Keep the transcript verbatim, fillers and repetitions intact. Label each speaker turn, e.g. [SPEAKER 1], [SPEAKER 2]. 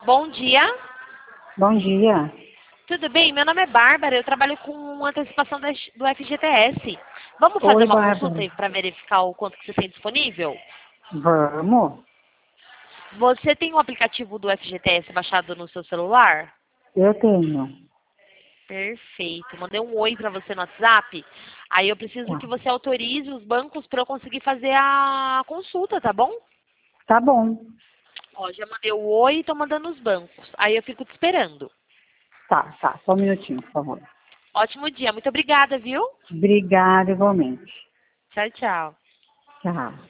[SPEAKER 1] Bom dia.
[SPEAKER 2] Bom dia.
[SPEAKER 1] Tudo bem? Meu nome é Bárbara, eu trabalho com antecipação das- do F G T S. Vamos fazer
[SPEAKER 2] Oi,
[SPEAKER 1] uma
[SPEAKER 2] Bárbara.
[SPEAKER 1] consulta para verificar o quanto que você tem disponível?
[SPEAKER 2] Vamos?
[SPEAKER 1] Você tem o aplicativo do F G T S baixado no seu celular?
[SPEAKER 2] Eu tenho.
[SPEAKER 1] Perfeito. Mandei um oi para você no WhatsApp. Aí eu preciso
[SPEAKER 2] Tá.
[SPEAKER 1] que você autorize os bancos para eu conseguir fazer a consulta, tá bom?
[SPEAKER 2] Tá bom.
[SPEAKER 1] Ó, já mandei o oi e tô mandando os bancos. Aí eu fico te esperando.
[SPEAKER 2] Tá, tá. Só um minutinho, por favor.
[SPEAKER 1] Ótimo dia. Muito obrigada, viu?
[SPEAKER 2] Obrigada igualmente.
[SPEAKER 1] Tchau, tchau.
[SPEAKER 2] Tchau.